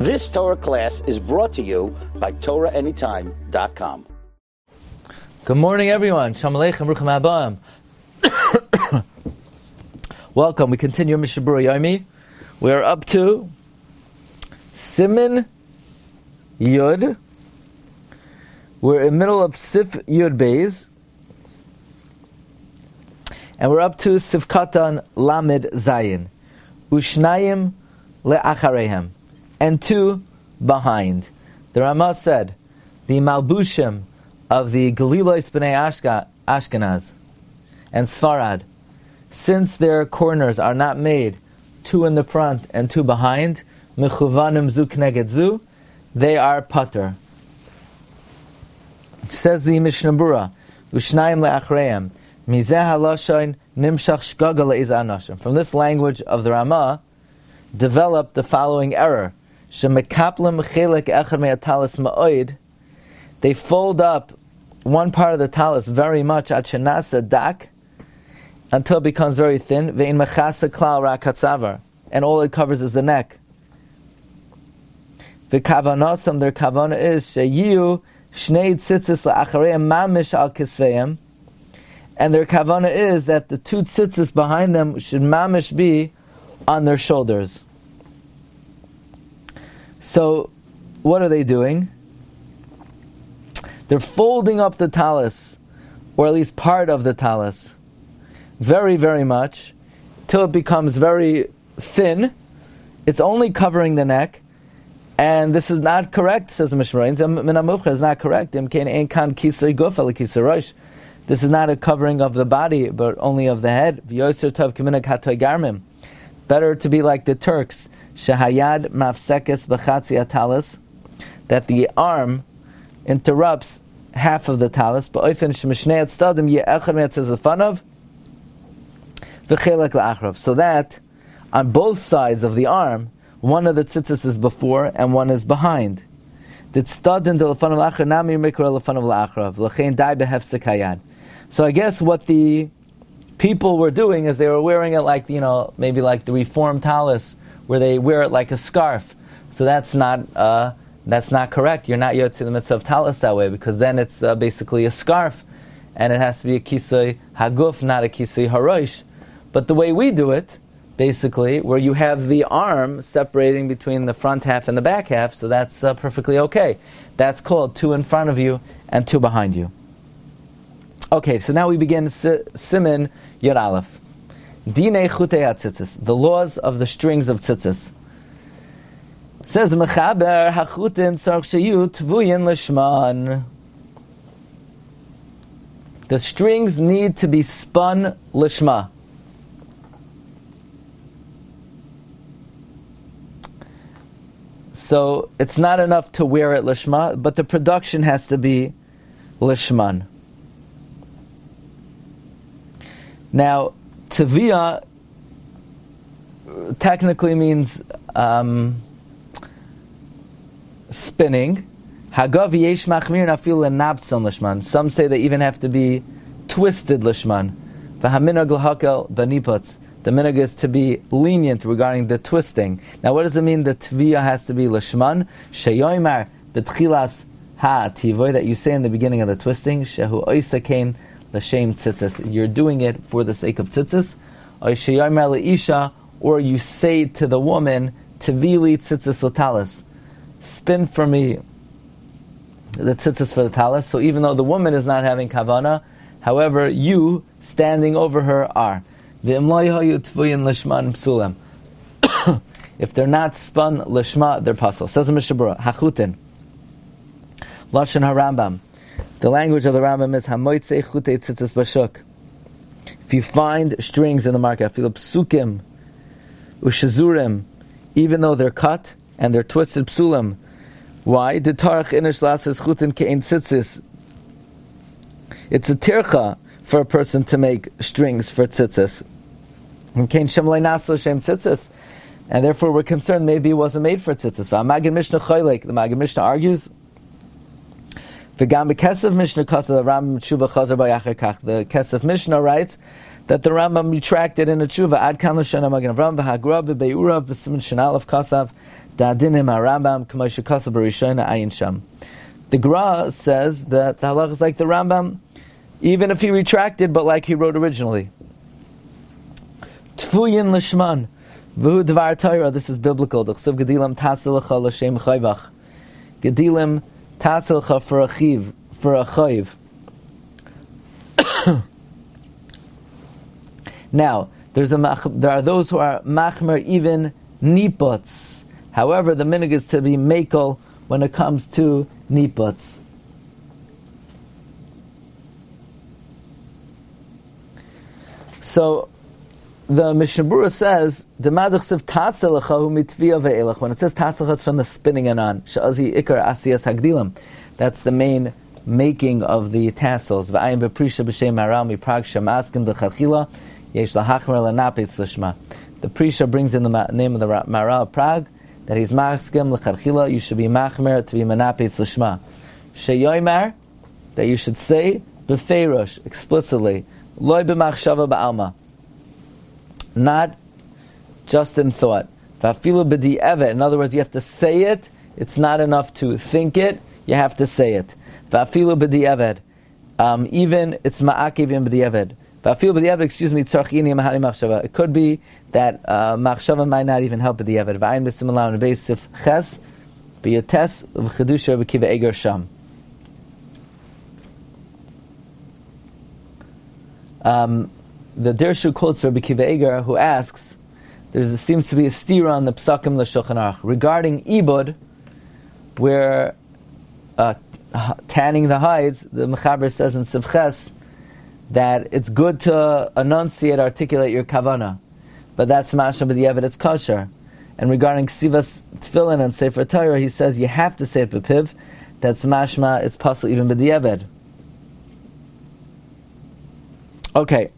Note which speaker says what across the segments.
Speaker 1: This Torah class is brought to you by TorahAnytime.com.
Speaker 2: Good morning, everyone. Shalom Aleichem, Ruchim Habayim. Welcome. We continue Mishnah Berurah Yomi. We are up to Siman Yud. We're in the middle of Sif Yud Beis. And we're up to Sif Katan Lamed Zayin. Ushnayim le'acharehem. And two behind. The Ramah said, the Malbushim of the Galilois B'nai Ashkenaz and Sfarad, since their corners are not made two in the front and two behind, mechuvanim zu k'neged zu, they are pater. Says the Mishnah Berurah, Ushnayim le'acharehem. From this language of the Ramah, developed the following error. They fold up one part of the talis very much until it becomes very thin, and all it covers is the neck. Their kavana is and their kavana is that the two tzitzis behind them should mamish be on their shoulders. So, what are they doing? They're folding up the talis, or at least part of the talis, very, very much, till it becomes very thin. It's only covering the neck, and this is not correct, says the Mishnah. It's not correct. This is not a covering of the body, but only of the head. Better to be like the Turks, shehayad mafsekes b'chatzi atalis, that the arm interrupts half of the talis, b'oifen shemishnei tzdadim ye'echad me'atzezafanav v'chelek la'achrav, so that on both sides of the arm, one of the tzitzis is before and one is behind. The tzdadim delefanav la'achrav nami mikra lefanav la'achrav l'chein dai behefsek hayad. So I guess what the people were doing is they were wearing it like, maybe like the Reformed talis, where they wear it like a scarf. So that's not correct. You're not yotze the mitzvah of talis that way, because then it's basically a scarf, and it has to be a kisei haguf, not a kisei harosh. But the way we do it, basically, where you have the arm separating between the front half and the back half, so that's perfectly okay. That's called two in front of you and two behind you. Okay, so now we begin Siman Yud Aleph. Dinei Chutei HaTzitzis, the laws of the strings of tzitzis. Says Mechaber Hachutin Tzarich Sheyu Tvuyin Lishman. The strings need to be spun lishma. So it's not enough to wear it lishma, but the production has to be lishman. Now, teviyah technically means spinning. Hagav yesh machmir nafil lenabtzon lishman. Some say they even have to be twisted lishman. V'haminag l'hakel b'niputz. The minhag is to be lenient regarding the twisting. Now, what does it mean that teviyah has to be lishman? Sheyoymar b'tchilas ha'tivoy, that you say in the beginning of the twisting. Shehu oisakein l'shem tzitzis. You're doing it for the sake of tzitzis. Or you say to the woman, Tevili tzitzis l'talis. Spin for me the tzitzis for the talis. So even though the woman is not having kavana, however, you, standing over her, are. If they're not spun lishma, they're pasul. Says the Mishnah Berurah, Hachutin. Lashon HaRambam. The language of the Rambam is Hamoitzei Chutei Tzitzis Bashuk. If you find strings in the market, Afil Psukim Ushazurim, even though they're cut and they're twisted psulim, why? The Tarach Inish Lasses Chutin Kein Tzitzis. It's a tircha for a person to make strings for tzitzis. And therefore we're concerned maybe it wasn't made for tzitzis. The Maggid Mishnah argues, the Kesef Mishnah writes that the Rambam retracted in a tshuva. Ad kan l'shana Magen Avraham v'hagra b'be'urav b'siman shenal of kasav da'adinim ha'Rambam k'may shekasav b'rishona ayin sham. The Gra says that the halach is like the Rambam, even if he retracted, but like he wrote originally. Tfuyin l'shman v'hu dvar Torah. This is biblical. D'chsav gedilim tasilcha l'shem chayvach. Gedilim tasilcha for a chiv, for a chayv. Now, there are those who are machmer even nipots. However, the minhag is to be mekel when it comes to nipots. So, the Mishnah Berurah says, when it says tatzelacha, it's from the spinning anan. Sha'azi ikar asiyas hagdilim. That's the main making of the tassels. V'ayim beprisha b'shem maral miprag shemaskim b'chalchila yesh lahachmer lanapetz lishma. The Prisha brings in the name of the Maral of Prague that he's maskim l'chalchila. You should be machmer to be manapetz lishma. Sheyoymar, that you should say b'feirosh, explicitly, loy b'machshava ba'alma, not just in thought. V'afilu b'di'evet. In other words, you have to say it. It's not enough to think it. You have to say it. V'afilu b'di'evet. Even it's ma'akivim b'di'evet. V'afilu b'di'evet, excuse me, tzarchini mahani machshava. It could be that machshava might not even help b'di'evet. V'ayin b'simalam b'eisif ches b'yotes v'chedusha v'kiva eger sham. The Dirshu quotes Rabbi Kiva Eger, who asks, there seems to be a stira on the Psakim l'Shulchan Aruch regarding ibud, where tanning the hides. The Mechaber says in Sivches that it's good to enunciate, articulate your kavana, but that's mashma b'di'evet, it's kosher. And regarding Ksivas Tefillin and Sefer Torah, he says you have to say it b'piv. That's mashma, it's possible even b'di'evet. Okay.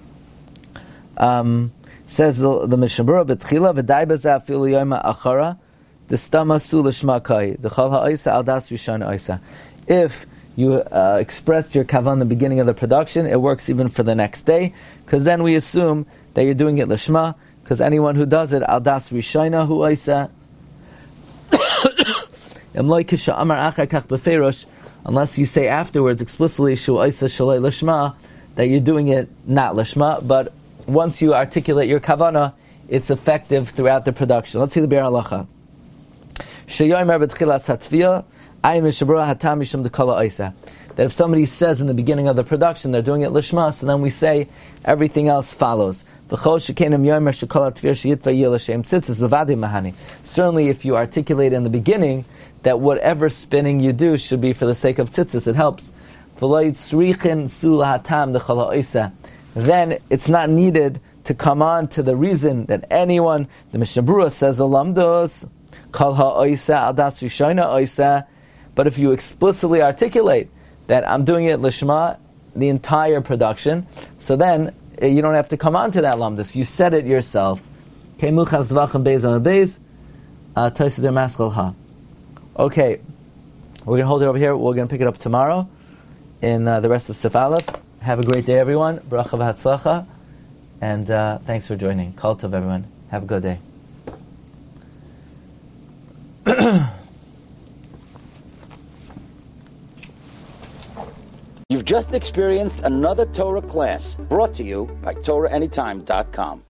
Speaker 2: Says the Mishnah Berurah, "B'tchila v'day b'zeh afilu yoyma achara, d'stama su l'shma kai, d'chol ha'oisa al das rishon oisa." If you expressed your kavan in the beginning of the production, it works even for the next day, because then we assume that you're doing it l'shma, because anyone who does it al das rishona hu oisa, emloy kisha amar achar kach b'feirosh, unless you say afterwards explicitly shu oisa shalei l'shma, that you're doing it not l'shma, but once you articulate your kavana, it's effective throughout the production. Let's see the Biur Halacha. Sheyomer b'tchilas hatviyah, ayim mishabura hatam mishum dekala oisa. That if somebody says in the beginning of the production they're doing it lishma, so then we say everything else follows. Certainly, if you articulate in the beginning that whatever spinning you do should be for the sake of tzitzis, it helps. Then it's not needed to come on to the reason that anyone, the Mishnah Berurah says, Olamdos, Kal ha'oisa al das rishona oisa. But if you explicitly articulate that I'm doing it lishma, the entire production, so then you don't have to come on to that lamdas. You said it yourself. Okay, we're going to hold it over here. We're going to pick it up tomorrow in the rest of Sif Aleph. Have a great day, everyone. Bracha v'hatzlacha. And thanks for joining. Kol tov, everyone. Have a good day.
Speaker 1: You've just experienced another Torah class brought to you by TorahAnytime.com.